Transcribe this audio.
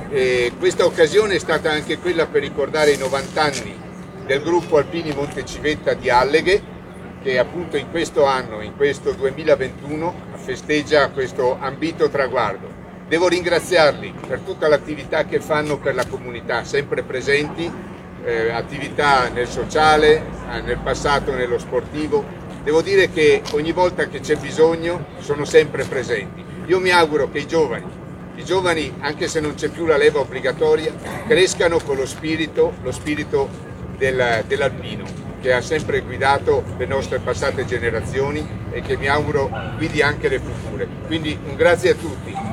Questa occasione è stata anche quella per ricordare i 90 anni del gruppo Alpini Montecivetta di Alleghe, che appunto in questo anno, in questo 2021, festeggia questo ambito traguardo. Devo ringraziarli per tutta l'attività che fanno per la comunità, sempre presenti, attività nel sociale, nel passato nello sportivo. Devo dire che ogni volta che c'è bisogno sono sempre presenti. Io mi auguro che i giovani, anche se non c'è più la leva obbligatoria, crescano con lo spirito dell'alpino, che ha sempre guidato le nostre passate generazioni e che mi auguro guidi anche le future. Quindi un grazie a tutti.